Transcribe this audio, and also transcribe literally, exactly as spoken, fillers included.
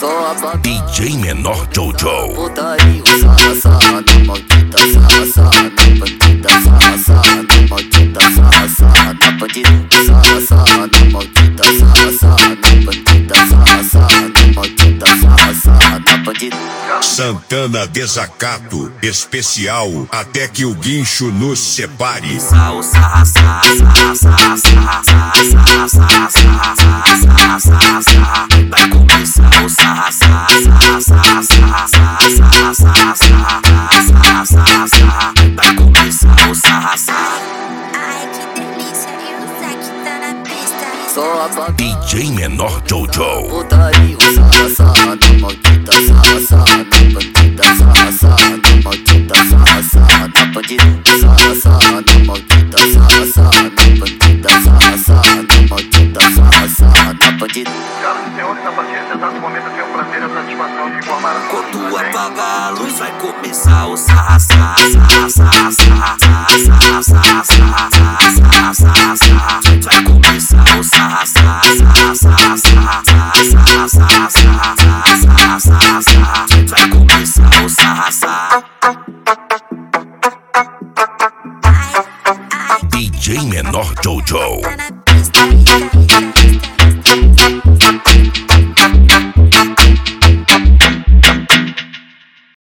D J Menor Jojo. Putaria, sarra, sarra, na maldita sarra, sarra, na bandida, sarra, sarra, na maldita sarra, sarra, na bandida, sarra, sarra, na maldita sarra, sarra, na bandida, sarra, sarra, na maldita sarra, sarra, na bandida. Santana Desacato, especial, até que o guincho nos separe. Sarra, sarra, sarra, sarra, sarra, sarra, sarra, sarra, sarra, sarra, sarra, vai começar o sarra, sarra, sarra, sarra, sarra, sarra, sarra, sarra, sarra, sarra, vai começar o sarra, sarra. Ai, que delícia, e o Zack tá na pista. D J Menor Jojo. Putaria, sarra, sarra, na maldita sarra, sarra, na bandida, sarra, sarra, na maldita sarra, sarra, na bandida, sarra, sarra, na maldita sarra, sarra, na bandida, sarra, sarra, na maldita sarra, sarra, na bandida. Senhoras e senhores, a partir desse exato momento eu tenho o prazer e a satisfação de informar a Quando apagar a luz vai começar o sarra, sarra, sarra, sarra, sarra, sarra, sarra, sarra, sarra, sarra, vai começar o sarra, sarra, sarra, sarra, sarra, sarra, sarra, sarra, sarra, sarra, vai começar o sarra, sarra. D J Menor Jojo. Tá na pista, pista, pista, pista.